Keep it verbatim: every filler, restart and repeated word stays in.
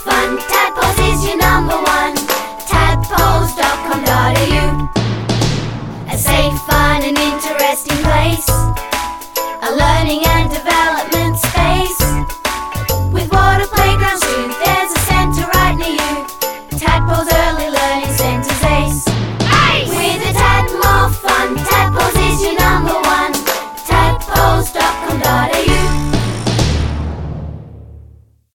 fun. Tadpoles is your number one. tadpoles dot com dot a u. A safe, fun and interesting place. A learning and development